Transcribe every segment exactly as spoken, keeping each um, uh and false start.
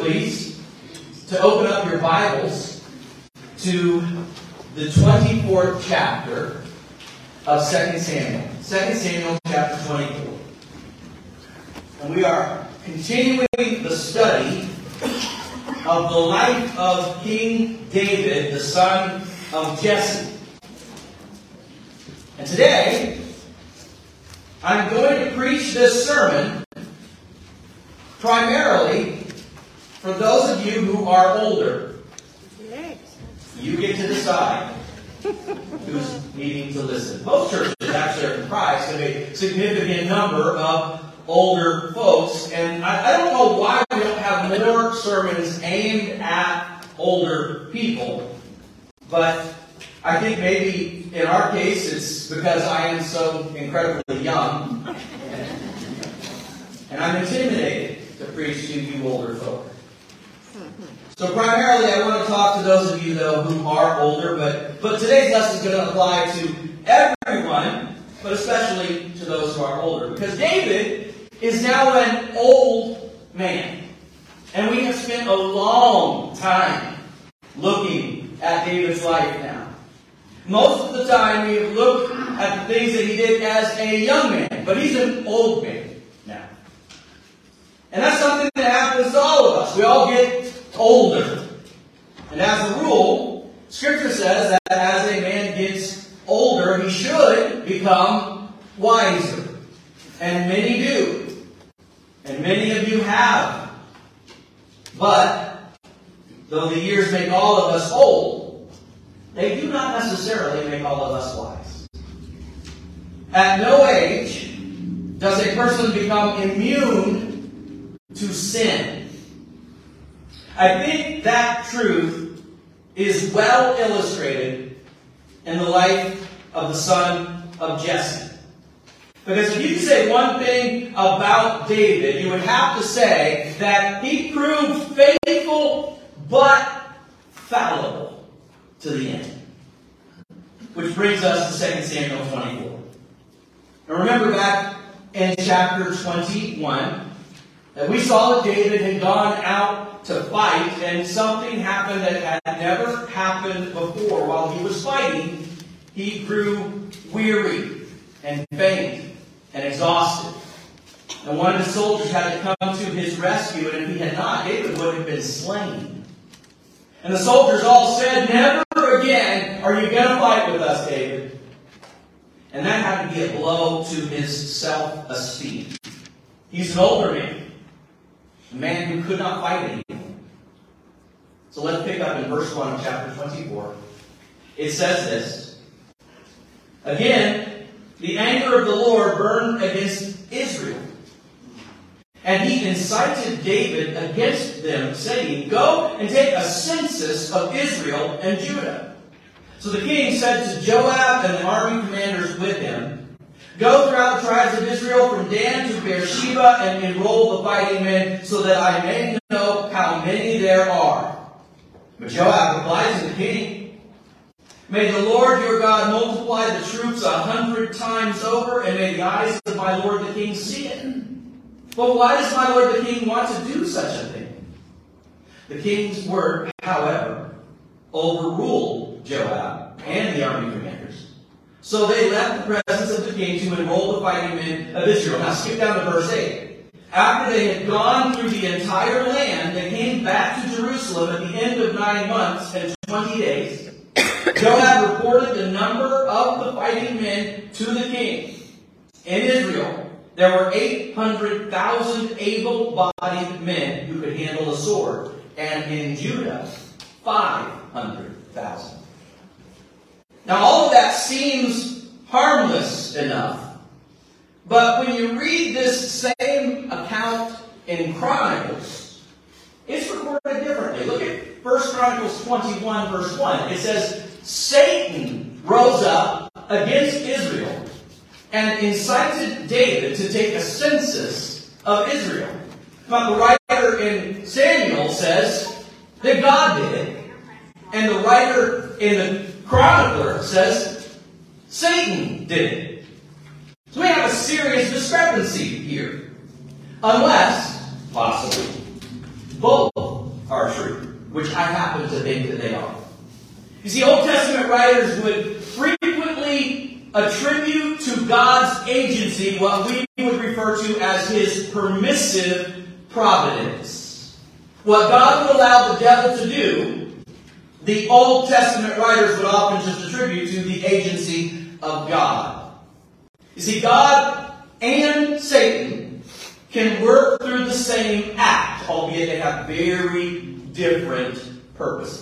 please, to open up your Bibles to the twenty-fourth chapter of Second Samuel. Second Samuel chapter twenty-four. And we are continuing the study of the life of King David, the son of Jesse. And today, I'm going to preach this sermon primarily for those of you who are older. You get to decide who's needing to listen. Most churches actually are comprised of a significant number of older folks, and I, I don't know why we don't have more sermons aimed at older people, but I think maybe in our case it's because I am so incredibly young, and I'm intimidated to preach to you older folk. So primarily I want to talk to those of you, though, who are older, but, but today's lesson is going to apply to everyone, but especially to those who are older. Because David is now an old man. And we have spent a long time looking at David's life now. Most of the time we have looked at the things that he did as a young man, but he's an old man now. And that's something that happens to all of us. We all get older. And as a rule, Scripture says that as a man gets older, he should become wiser. And many do. And many of you have. But, though the years make all of us old, they do not necessarily make all of us wise. At no age does a person become immune to sin. I think that truth is well illustrated in the life of the son of Jesse. Because if you could say one thing about David, you would have to say that he proved faithful but fallible to the end. Which brings us to Second Samuel twenty-four. And remember back in chapter twenty-one, that we saw that David had gone out to fight, and something happened that had never happened before. While he was fighting, he grew weary and faint and exhausted. And one of the soldiers had to come to his rescue, and if he had not, David would have been slain. And the soldiers all said, "Never again are you going to fight with us, David." And that had to be a blow to his self-esteem. He's an older man. A man who could not fight anymore. So let's pick up in verse one of chapter twenty-four. It says this. Again, the anger of the Lord burned against Israel. And he incited David against them, saying, "Go and take a census of Israel and Judah." So the king said to Joab and the army commanders with him, "Go throughout the tribes of Israel from Dan to Beersheba and enroll the fighting men so that I may know how many there are." But Joab replied to the king, "May the Lord your God multiply the troops a hundred times over, and may the eyes of my lord the king see it. But why does my lord the king want to do such a thing?" The king's word, however, overruled Joab and the army commanders. So they left the presence of the king to enroll the fighting men of Israel. Now skip down to verse eight. After they had gone through the entire land, they came back to Jerusalem at the end of nine months and twenty days. Joab reported the number of the fighting men to the king. In Israel, there were eight hundred thousand able-bodied men who could handle a sword, and in Judah, five hundred thousand. Now all of that seems harmless enough. But when you read this same account in Chronicles, it's recorded differently. Look at First Chronicles twenty-one, verse one. It says, "Satan rose up against Israel and incited David to take a census of Israel." But the writer in Samuel says that God did it. And the writer in the chronicler says Satan did it. So we have a serious discrepancy here. Unless, possibly, both which I happen to think that they are. You see, Old Testament writers would frequently attribute to God's agency what we would refer to as His permissive providence. What God would allow the devil to do, the Old Testament writers would often just attribute to the agency of God. You see, God and Satan can work through the same act, albeit they have very different purposes.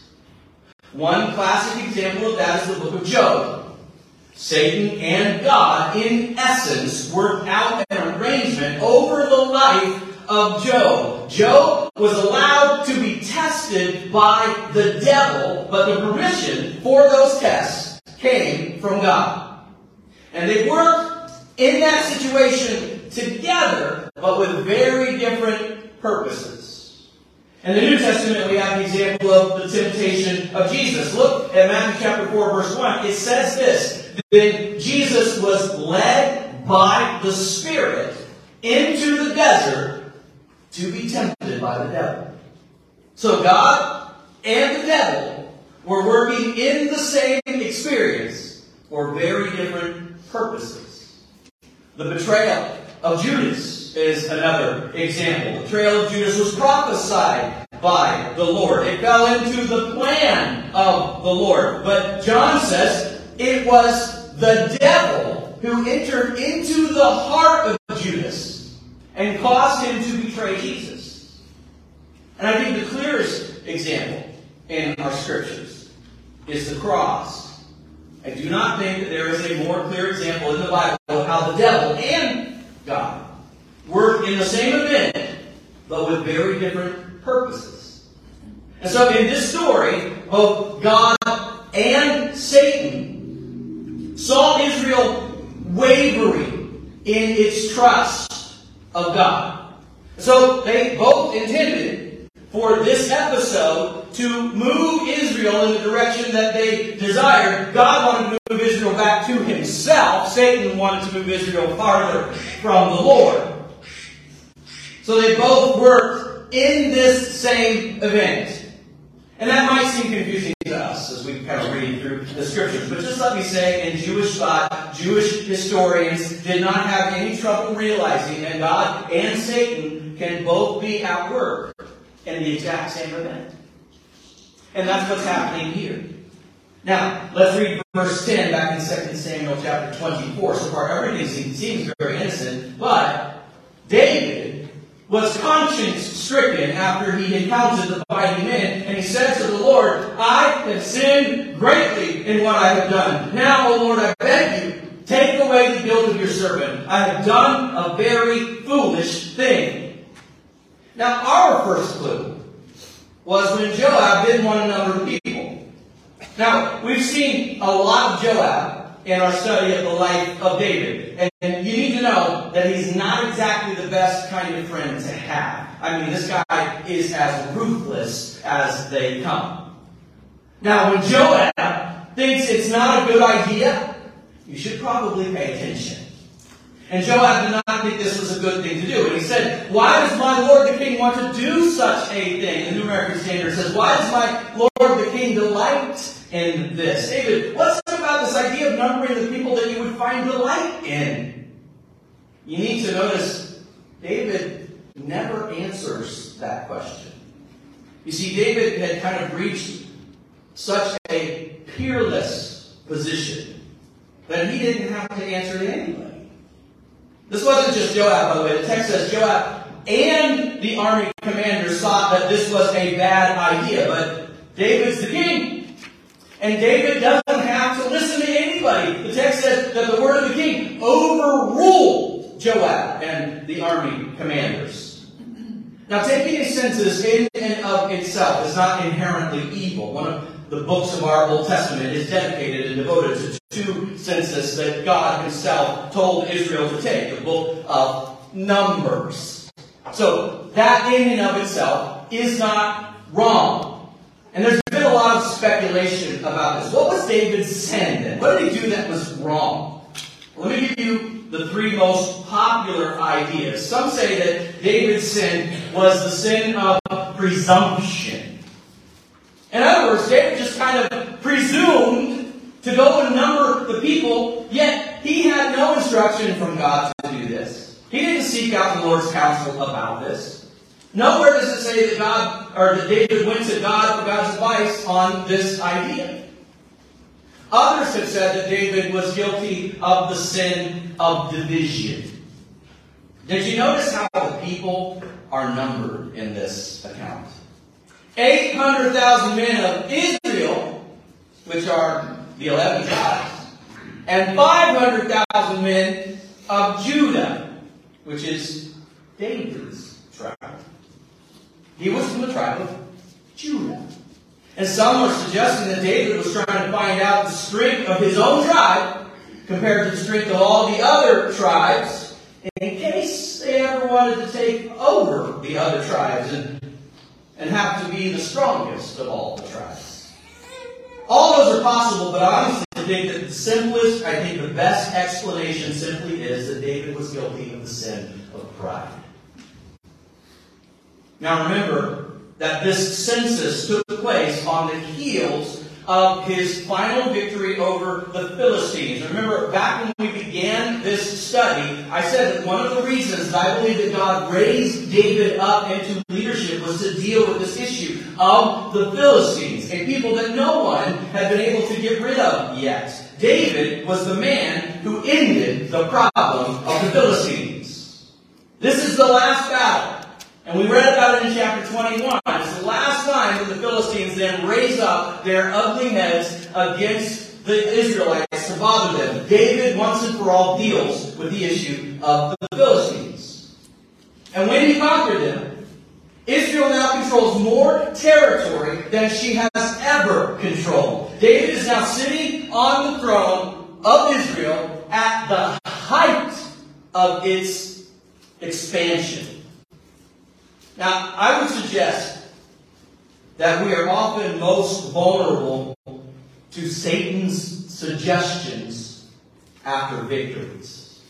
One classic example of that is the book of Job. Satan and God, in essence, worked out an arrangement over the life of Job. Job was allowed to be tested by the devil, but the permission for those tests came from God. And they worked in that situation together, but with very different purposes. In the New Testament, we have the example of the temptation of Jesus. Look at Matthew chapter four, verse one. It says this: Then Jesus was led by the Spirit into the desert to be tempted by the devil. So God and the devil were working in the same experience for very different purposes. The betrayal of Judas is another example. The betrayal of Judas was prophesied by the Lord. It fell into the plan of the Lord. But John says it was the devil who entered into the heart of Judas and caused him to betray Jesus. And I think the clearest example in our scriptures is the cross. I do not think that there is a more clear example in the Bible of how the devil and God work in the same event, but with very different purposes. And so in this story, both God and Satan saw Israel wavering in its trust of God. So they both intended for this episode to move Israel in the direction that they desired. God wanted to move Israel back to Himself. Satan wanted to move Israel farther from the Lord. So they both worked in this same event. And that might seem confusing to us as we kind of read through the scriptures. But just let me say, in Jewish thought, Jewish historians did not have any trouble realizing that God and Satan can both be at work in the exact same event. And that's what's happening here. Now, let's read verse ten back in Second Samuel chapter twenty-four. So far, everything seems very innocent. But David was conscience-stricken after he encountered the mighty men, and he said to the Lord, I have sinned greatly in what I have done. Now, O Lord, I beg you, take away the guilt of your servant. I have done a very foolish thing. Now, our first clue was when Joab didn't want to number the people. Now, we've seen a lot of Joab in our study of the life of David. And, and you need to know that he's not exactly the best kind of friend to have. I mean, this guy is as ruthless as they come. Now, when Joab thinks it's not a good idea, you should probably pay attention. And Joab did not think this was a good thing to do. And he said, why does my Lord the King want to do such a thing? The New American Standard says, why does my Lord the King delight in this? David, what's about this idea of numbering the people that you would find delight in? You need to notice, David never answers that question. You see, David had kind of reached such a peerless position that he didn't have to answer to anybody. This wasn't just Joab, by the way. The text says Joab and the army commanders thought that this was a bad idea. But David's the king. And David doesn't have to listen to anybody. The text says that the word of the king overruled Joab and the army commanders. Now, taking a census in and of itself is not inherently evil. One of the books of our Old Testament is dedicated and devoted to two census that God Himself told Israel to take, the book of Numbers. So, that in and of itself is not wrong. And there's been a lot of speculation about this. What was David's sin then? What did he do that was wrong? Let me give you the three most popular ideas. Some say that David's sin was the sin of presumption. In other words, David just kind of presumed to go and number the people, yet he had no instruction from God to do this. He didn't seek out the Lord's counsel about this. Nowhere does it say that God or that David went to God for God's advice on this idea. Others have said that David was guilty of the sin of division. Did you notice how the people are numbered in this account? eight hundred thousand men of Israel, which are the eleven tribes, and five hundred thousand men of Judah, which is David's tribe. He was from the tribe of Judah. And some are suggesting that David was trying to find out the strength of his own tribe compared to the strength of all the other tribes, in case they ever wanted to take over the other tribes and, and have to be the strongest of all the tribes. All those are possible, but I honestly think that the simplest, I think the best explanation simply is that David was guilty of the sin of pride. Now remember that this census took place on the heels of his final victory over the Philistines. Remember, back when we began this study, I said that one of the reasons that I believe that God raised David up into leadership was to deal with this issue of the Philistines, a people that no one had been able to get rid of yet. David was the man who ended the problem of the Philistines. This is the last battle. And we read about it in chapter twenty-one. It's the last time that the Philistines then raise up their ugly heads against the Israelites to bother them. David, once and for all, deals with the issue of the Philistines. And when he conquered them, Israel now controls more territory than she has ever controlled. David is now sitting on the throne of Israel at the height of its expansion. Now, I would suggest that we are often most vulnerable to Satan's suggestions after victories.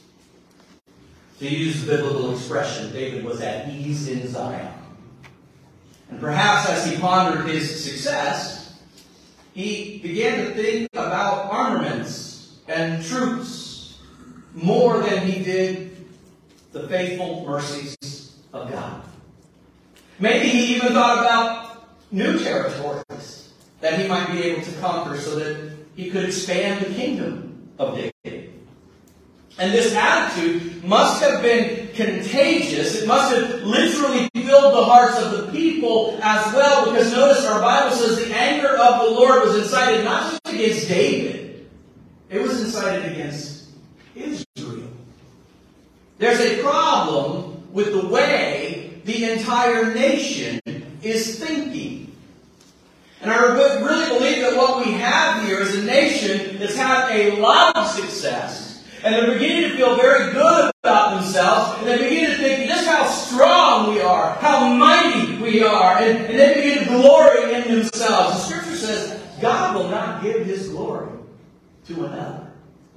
To use the biblical expression, David was at ease in Zion. And perhaps as he pondered his success, he began to think about armaments and troops more than he did the faithful mercies of God. Maybe he even thought about new territories that he might be able to conquer so that he could expand the kingdom of David. And this attitude must have been contagious. It must have literally filled the hearts of the people as well, because notice our Bible says the anger of the Lord was incited not just against David, it was incited against Israel. There's a problem with the way the entire nation is thinking. And I really believe that what we have here is a nation that's had a lot of success, and they're beginning to feel very good about themselves, and they begin to think just how strong we are, how mighty we are, and, and they begin to glory in themselves. The Scripture says God will not give His glory to another.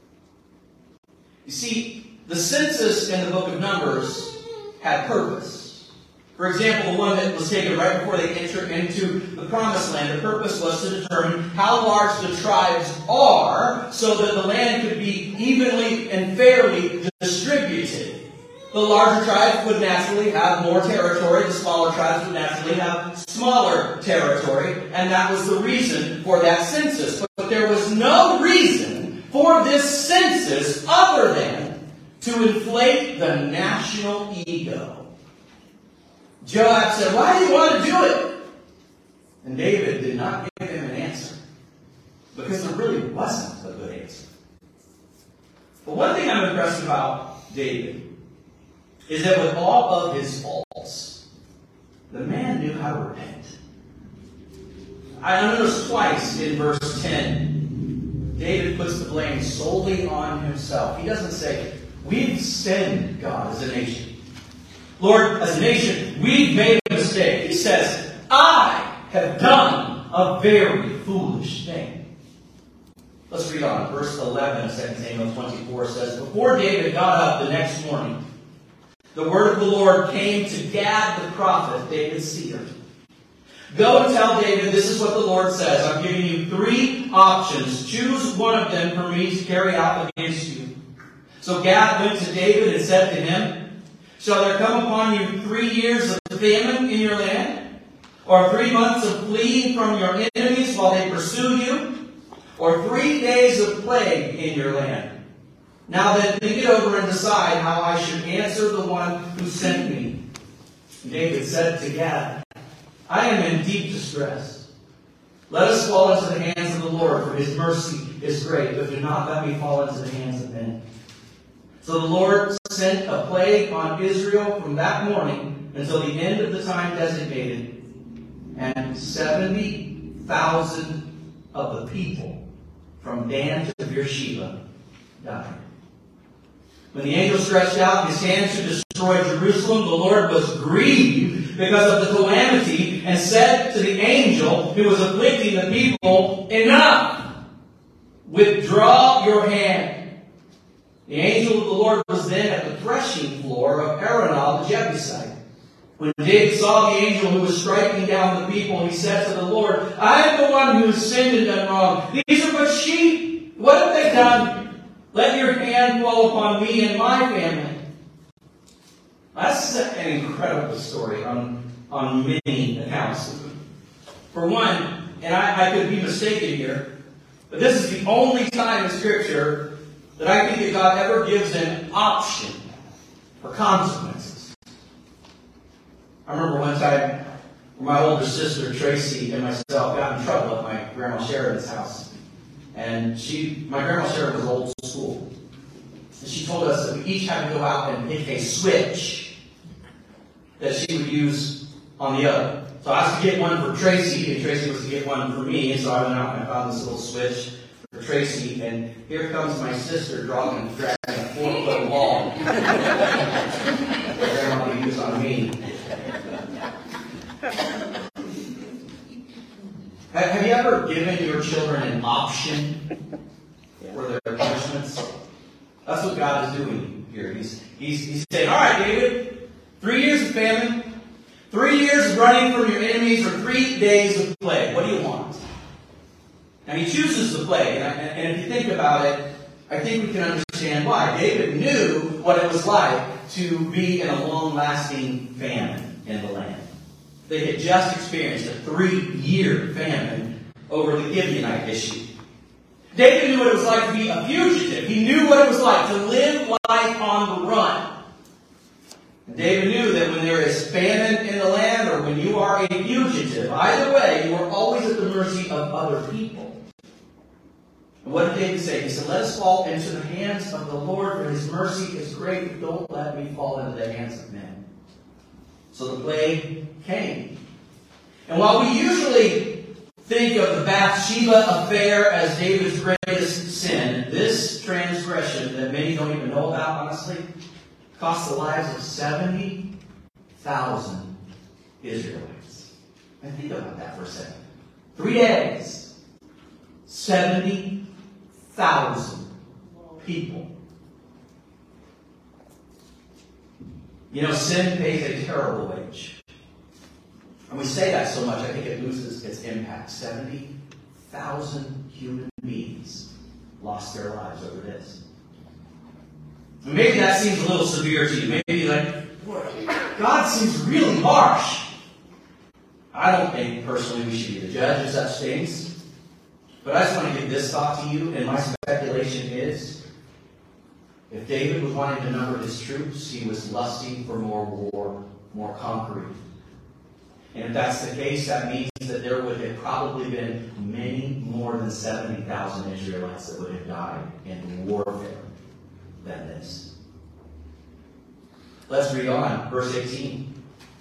You see, the census in the book of Numbers had purpose. For example, the one that was taken right before they entered into the Promised Land, the purpose was to determine how large the tribes are so that the land could be evenly and fairly distributed. The larger tribes would naturally have more territory. The smaller tribes would naturally have smaller territory. And that was the reason for that census. But there was no reason for this census other than to inflate the national ego. Joab said, "Why do you want to do it?" And David did not give him an answer, because there really wasn't a good answer. But one thing I'm impressed about David is that with all of his faults, the man knew how to repent. I noticed twice in verse ten, David puts the blame solely on himself. He doesn't say, "We've sinned, God, as a nation. Lord, as a nation, we've made a mistake." He says, "I have done a very foolish thing." Let's read on. Verse eleven of Second Samuel twenty-four says, "Before David got up the next morning, the word of the Lord came to Gad the prophet, David's seer. Go and tell David, this is what the Lord says. I'm giving you three options. Choose one of them for me to carry out against you. So Gad went to David and said to him, shall there come upon you three years of famine in your land? Or three months of fleeing from your enemies while they pursue you? Or three days of plague in your land? Now then, think it over and decide how I should answer the one who sent me. David said to Gad, I am in deep distress. Let us fall into the hands of the Lord, for his mercy is great, but do not let me fall into the hands of men. So the Lord sent a plague on Israel from that morning until the end of the time designated, and seventy thousand of the people from Dan to Beersheba died. When the angel stretched out his hand to destroy Jerusalem, the Lord was grieved because of the calamity and said to the angel who was afflicting the people, enough! Withdraw your hand. The angel of the Lord was then at the threshing floor of Araunah the Jebusite. When David saw the angel who was striking down the people, he said to the Lord, I am the one who has sinned and done wrong. These are but sheep. What have they done? Let your hand fall upon me and my family. That's an incredible story on, on many accounts. For one, and I, I could be mistaken here, but this is the only time in Scripture that I think that God ever gives an option for consequences. I remember one time my older sister Tracy and myself got in trouble at my Grandma Sheridan's house. And she, my Grandma Sheridan was old school. And she told us that we each had to go out and pick a switch that she would use on the other. So I was to get one for Tracy, and Tracy was to get one for me. And so I went out and I found this little switch for Tracy. And here comes my sister dragging, dragging a four-foot wall. Grandma would use on me. Have you ever given your children an option for their punishments? That's what God is doing here. He's, he's, he's saying, all right, David, three years of famine, three years of running from your enemies, or three days of plague. What do you want? And he chooses the plague. And, and if you think about it, I think we can understand why. David knew what it was like to be in a long-lasting famine in the land. They had just experienced a three-year famine over the Gibeonite issue. David knew what it was like to be a fugitive. He knew what it was like to live life on the run. And David knew that when there is famine in the land or when you are a fugitive, either way, you are always at the mercy of other people. And what did David say? He said, let us fall into the hands of the Lord, for his mercy is great. Don't let me fall into the hands of men. So the plague came. And while we usually think of the Bathsheba affair as David's greatest sin, this transgression that many don't even know about, honestly, cost the lives of seventy thousand Israelites. And think about that for a second. Three days, seventy thousand people. You know, sin pays a terrible wage. And we say that so much, I think it loses its impact. seventy thousand human beings lost their lives over this. And maybe that seems a little severe to you. Maybe you're like, God seems really harsh. I don't think personally we should be the judge of such things. But I just want to give this thought to you, and my speculation is, if David was wanting to number his troops, he was lusting for more war, more conquering. And if that's the case, that means that there would have probably been many more than seventy thousand Israelites that would have died in warfare than this. Let's read on. Verse eighteen.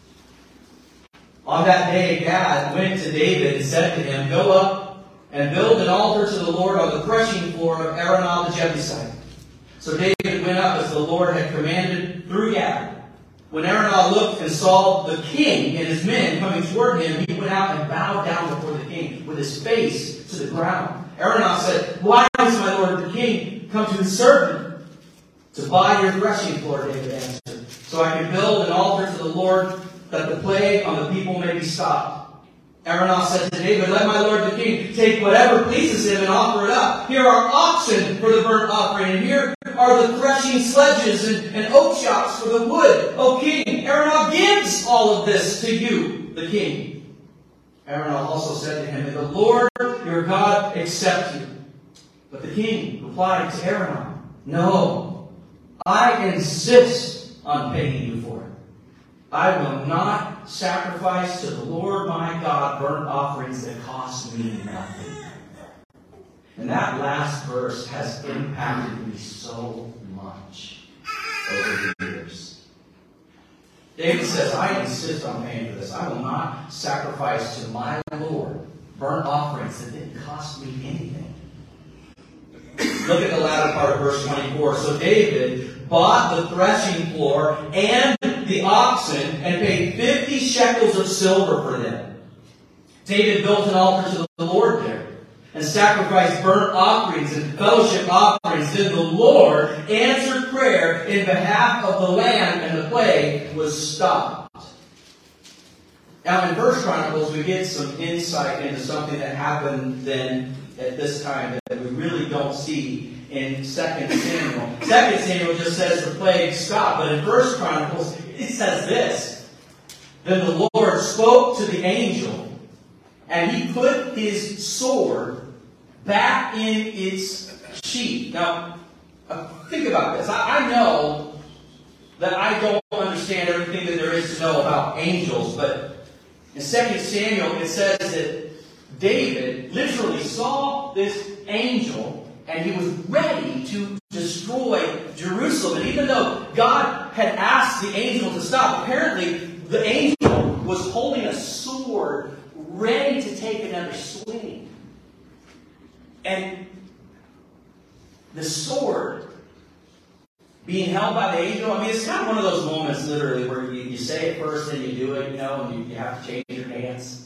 On that day, Gad went to David and said to him, go up and build an altar to the Lord on the threshing floor of Araunah the Jebusite. So David went up as the Lord had commanded through Gad. When Araunah looked and saw the king and his men coming toward him, he went out and bowed down before the king with his face to the ground. Araunah said, why has my lord the king come to his servant? To buy your threshing floor, David answered, so I can build an altar to the Lord, that the plague on the people may be stopped. Araunah said to David, "Let my lord the king take whatever pleases him and offer it up. Here are oxen for the burnt offering, and here are the threshing sledges and, and oak shocks for the wood. O king, Araunah gives all of this to you, the king." Araunah also said to him, "May the Lord your God accept you." But the king replied to Araunah, "No, I insist on paying you for it. I will not sacrifice to the Lord my God burnt offerings that cost me nothing." And that last verse has impacted me so much over the years. David says, "I insist on paying for this. I will not sacrifice to my Lord burnt offerings that didn't cost me anything." Look at the latter part of verse twenty-four. "So David bought the threshing floor and the oxen and paid fifty shekels of silver for them. David built an altar to the Lord there and sacrificed burnt offerings and fellowship offerings. Then the Lord answered prayer in behalf of the land, and the plague was stopped." Now in First Chronicles, we get some insight into something that happened then at this time that we really don't see in Second Samuel. Second Samuel just says the plague stopped, but in First Chronicles, it says this: "Then the Lord spoke to the angel, and he put his sword back in its sheath." Now, think about this. I, I know that I don't understand everything that there is to know about angels, but in Second Samuel, it says that David literally saw this angel, and he was ready to destroy Jerusalem. And even though God had asked the angel to stop, apparently the angel was holding a sword ready to take another swing. And the sword being held by the angel, I mean, it's kind of one of those moments literally where you, you say it first and you do it, you know, and you, you have to change your dance.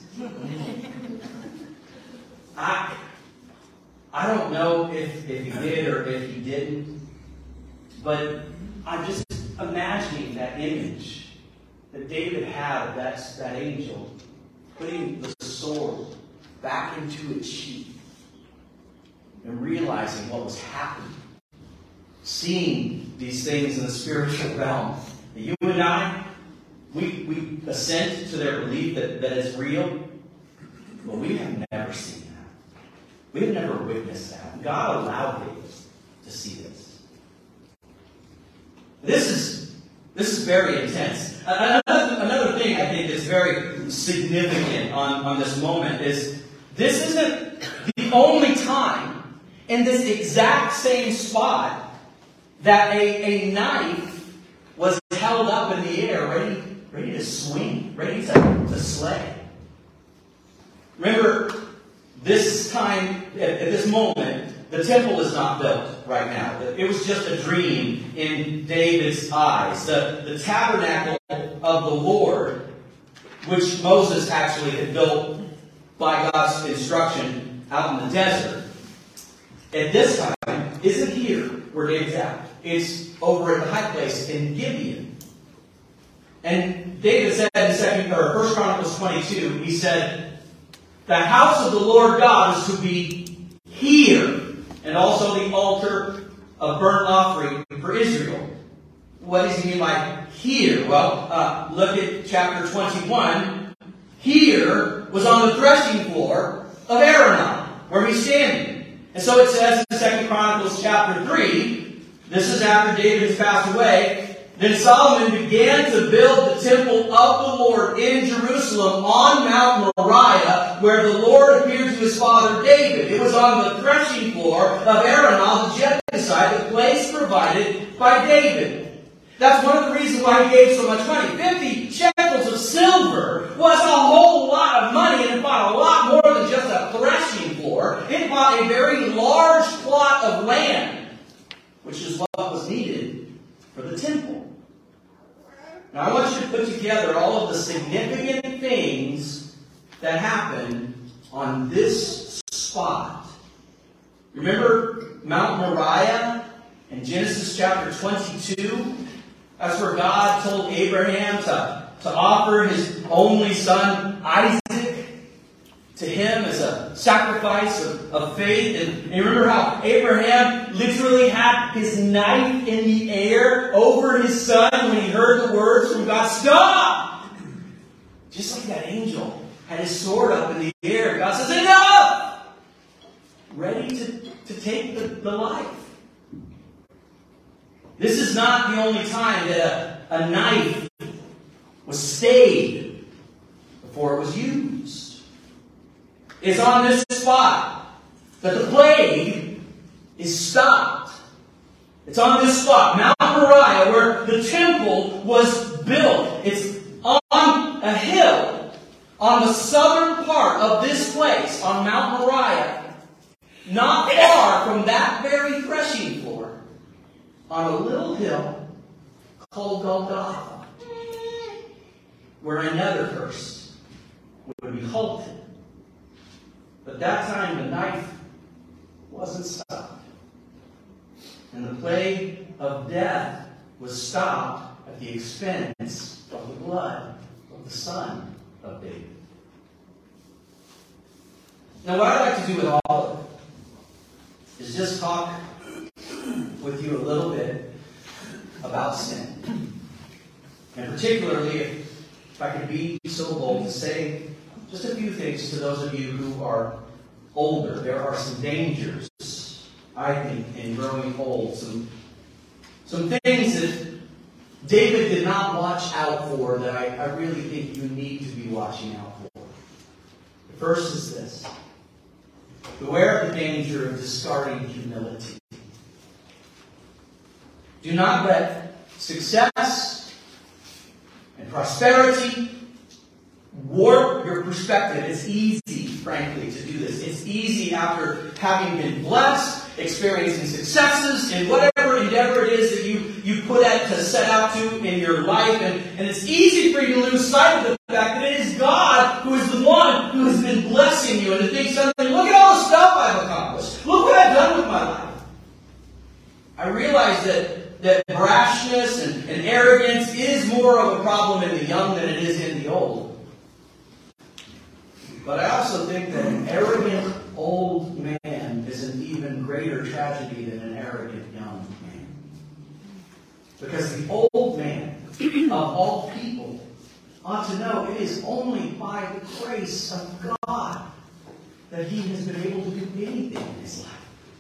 I... I don't know if, if he did or if he didn't, but I'm just imagining that image that David had of that, that angel putting the sword back into its sheath and realizing what was happening, seeing these things in the spiritual realm. You and I, we, we assent to their belief that, that it's real, but we have never seen it. We've never witnessed that. God allowed David to see this. This is, this is very intense. Another, another thing I think is very significant on, on this moment is this isn't the only time in this exact same spot that a, a knife was held up in the air, ready, ready to swing, ready to, to slay. Remember, this time, at, at this moment, the temple is not built right now. It was just a dream in David's eyes. The, the tabernacle of the Lord, which Moses actually had built by God's instruction out in the desert, at this time, isn't here where David's at. It's over at the high place in Gibeon. And David said in second or First Chronicles twenty-two, he said, "The house of the Lord God is to be here, and also the altar of burnt offering for Israel." What does he mean by here? Well, uh, look at chapter twenty-one. Here was on the threshing floor of Araunah, where he's standing. And so it says in Second Chronicles chapter three, this is after David has passed away, "Then Solomon began to build the temple of the Lord in Jerusalem on Mount Moriah, where the Lord appeared to his father David. It was on the threshing floor of Araunah the Jebusite, the place provided by David." That's one of the reasons why he gave so much money. Fifty shekels of silver was a whole lot of money, and it bought a lot more than just a threshing floor. It bought a very large plot of land, which is what was needed for the temple. Now I want you to put together all of the significant things that happened on this spot. Remember Mount Moriah in Genesis chapter twenty-two? That's where God told Abraham to, to offer his only son Isaac to him as a sacrifice of, of faith. And, and remember how Abraham literally had his knife in the air over his son when he heard the words from God, "Stop!" Just like that angel had his sword up in the air. God says, "Enough!" Ready to, to take the, the life. This is not the only time that a, a knife was stayed before it was used. It's on this spot that the plague is stopped. It's on this spot, Mount Moriah, where the temple was built. It's on a hill on the southern part of this place, on Mount Moriah, not far from that very threshing floor, on a little hill called Golgotha, where another curse would be halted. But that time the knife wasn't stopped. And the plague of death was stopped at the expense of the blood of the Son of David. Now what I'd like to do with all of it is just talk with you a little bit about sin. And particularly, if, if I could be so bold to say just a few things to those of you who are older. There are some dangers, I think, in growing old. Some, some things that David did not watch out for that I, I really think you need to be watching out for. The first is this. Beware of the danger of discarding humility. Do not let success and prosperity warp your perspective. It's easy, frankly, to do this. It's easy after having been blessed, experiencing successes in whatever endeavor it is that you, you put out to set out to in your life. And, and it's easy for you to lose sight of the fact that it is God who is the one who has been blessing you. And to think something, look at all the stuff I've accomplished. Look what I've done with my life. I realize that, that brashness and, and arrogance is more of a problem in the young than it is in the old. But I also think that an arrogant old man is an even greater tragedy than an arrogant young man. Because the old man, of all people, ought to know it is only by the grace of God that he has been able to do anything in his life.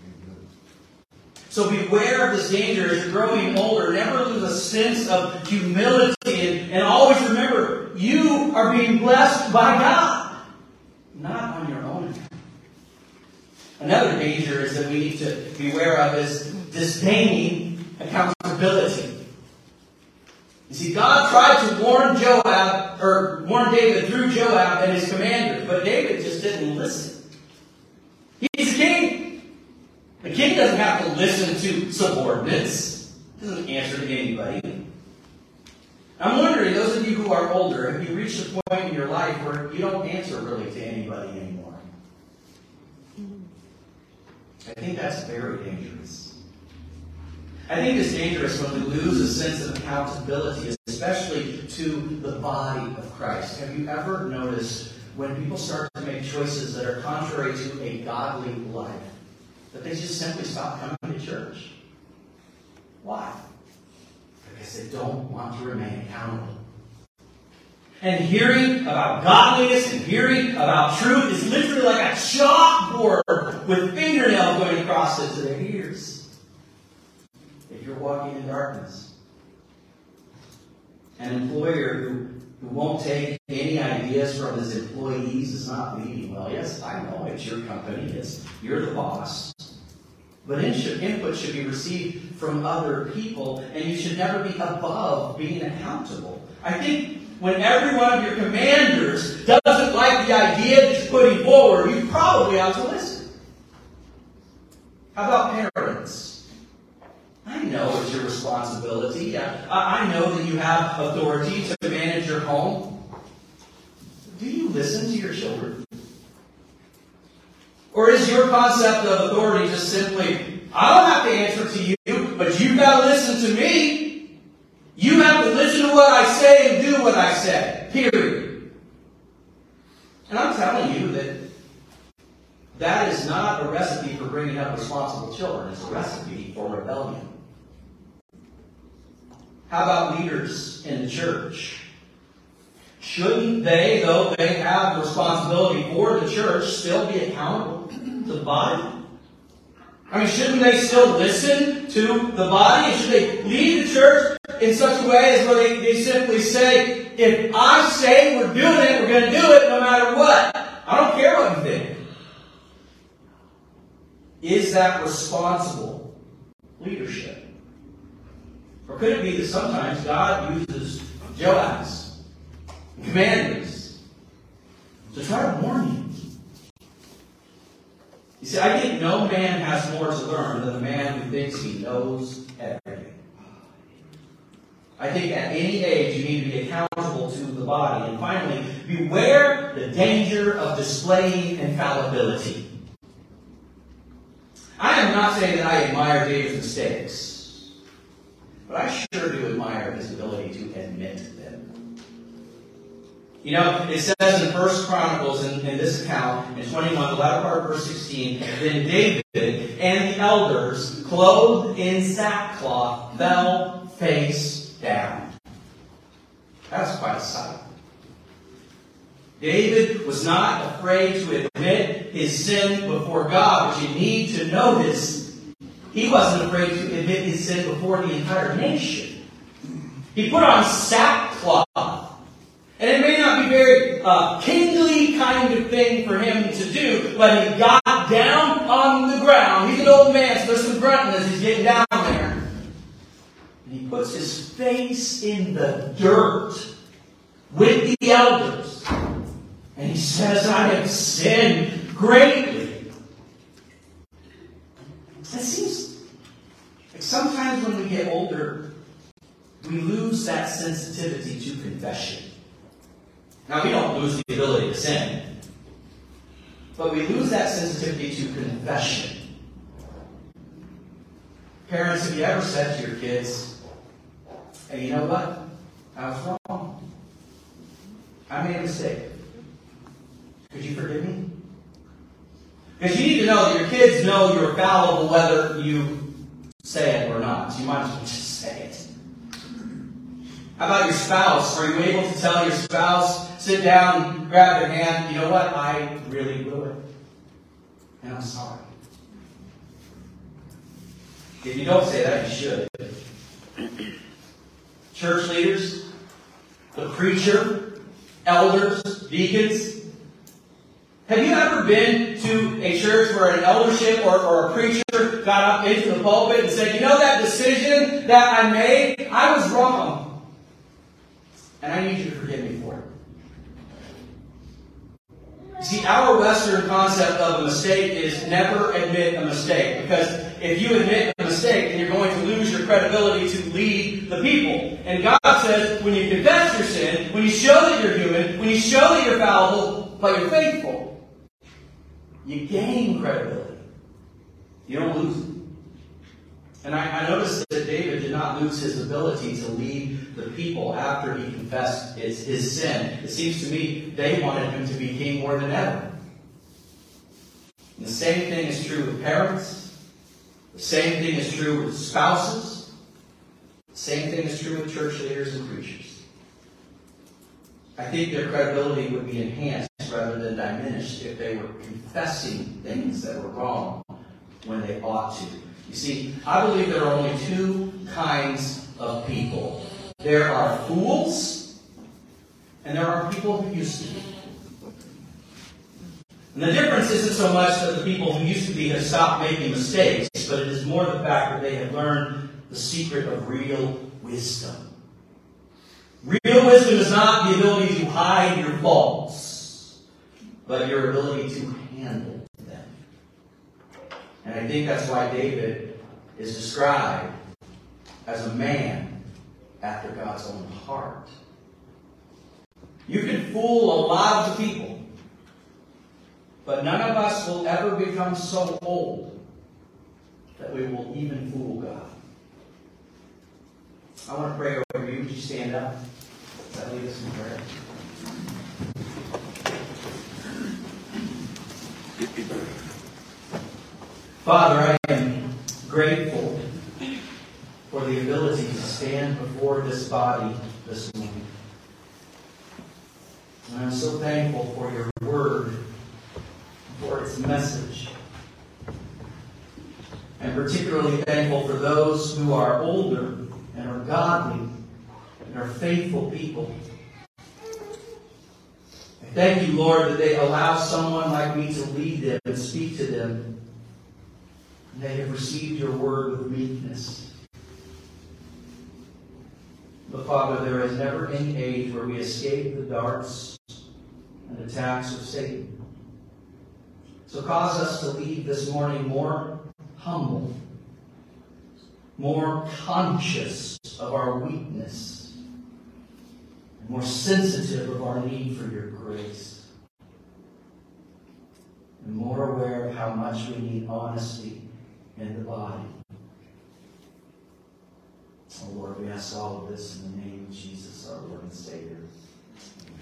So beware of this danger as you're growing older. Never lose a sense of humility. And, and always remember, you are being blessed by God, not on your own account. Another danger is that we need to beware of is disdaining accountability. You see, God tried to warn Joab, or warn David through Joab and his commanders, but David just didn't listen. He's a king. The king doesn't have to listen to subordinates. He doesn't answer to anybody. I'm wondering, those of you who are older, have you reached a point in your life where you don't answer really to anybody anymore? I think that's very dangerous. I think it's dangerous when we lose a sense of accountability, especially to the body of Christ. Have you ever noticed when people start to make choices that are contrary to a godly life, that they just simply stop coming to church? Why? Because they don't want to remain accountable. And hearing about godliness and hearing about truth is literally like a chalkboard with fingernails going across it to their ears. If you're walking in darkness, an employer who, who won't take any ideas from his employees is not leading well. Yes, I know it's your company. It's, you're the boss. But input should be received from other people, and you should never be above being accountable. I think when every one of your commanders doesn't like the idea that you're putting forward, you probably ought to listen. How about parents? I know it's your responsibility. I, I know that you have authority to manage your home. Do you listen to your children? Or is your concept of authority just simply, I don't have to answer to you, but you've got to listen to me. You have to listen to what I say and do what I say. Period. And I'm telling you that that is not a recipe for bringing up responsible children. It's a recipe for rebellion. How about leaders in the church? Shouldn't they, though they have the responsibility for the church, still be accountable to the body? I mean, shouldn't they still listen to the body? And should they lead the church in such a way as where they, they simply say, if I say we're doing it, we're going to do it no matter what. I don't care what you think. Is that responsible leadership? Or could it be that sometimes God uses Joabs, commanders, to try to warn you? You see, I think no man has more to learn than the man who thinks he knows everything. I think at any age you need to be accountable to the body. And finally, beware the danger of displaying infallibility. I am not saying that I admire David's mistakes, but I sure do admire his ability to admit them. You know, it says in First Chronicles, in, in this account, in twenty-one, the latter part of verse sixteen, then David and the elders, clothed in sackcloth, fell face down. That's quite a sight. David was not afraid to admit his sin before God, but you need to notice he wasn't afraid to admit his sin before the entire nation. He put on sackcloth. And it may not be very uh, kingly kind of thing for him to do, but he got down on the ground. He's an old man, so there's some grunting as he's getting down there. And he puts his face in the dirt with the elders. And he says, I have sinned greatly. It seems like sometimes when we get older, we lose that sensitivity to confession. Now, we don't lose the ability to sin, but we lose that sensitivity to confession. Parents, have you ever said to your kids, hey, you know what? I was wrong. I made a mistake. Could you forgive me? Because you need to know that your kids know you're fallible whether you say it or not. So you might as well just say it. How about your spouse? Are you able to tell your spouse, sit down, grab their hand, you know what? I really blew it. And I'm sorry. If you don't say that, you should. Church leaders, the preacher, elders, deacons. Have you ever been to a church where an eldership or, or a preacher got up into the pulpit and said, you know that decision that I made? I was wrong. And I need you to forgive me for it. See, our Western concept of a mistake is never admit a mistake. Because if you admit a mistake, then you're going to lose your credibility to lead the people. And God says, when you confess your sin, when you show that you're human, when you show that you're fallible, but you're faithful, you gain credibility. You don't lose it. And I, I noticed that David did not lose his ability to lead the people after he confessed his, his sin. It seems to me they wanted him to be king more than ever. And the same thing is true with parents. The same thing is true with spouses. The same thing is true with church leaders and preachers. I think their credibility would be enhanced rather than diminished if they were confessing things that were wrong when they ought to. You see, I believe there are only two kinds of people. There are fools, and there are people who used to be. And the difference isn't so much that the people who used to be have stopped making mistakes, but it is more the fact that they have learned the secret of real wisdom. Real wisdom is not the ability to hide your faults, but your ability to handle them. And I think that's why David is described as a man after God's own heart. You can fool a lot of the people, but none of us will ever become so old that we will even fool God. I want to pray over you. Would you stand up? That lead us in prayer. Father, I am grateful for the ability to stand before this body this morning. And I'm so thankful for your word, for its message. And particularly thankful for those who are older and are godly and are faithful people. I thank you, Lord, that they allow someone like me to lead them and speak to them. And they have received your word with meekness. But Father, there is never any age where we escape the darts and attacks of Satan. So cause us to leave this morning more humble, more conscious of our weakness, and more sensitive of our need for your grace, and more aware of how much we need honesty in the body. Oh Lord, we ask all of this in the name of Jesus, our Lord and Savior.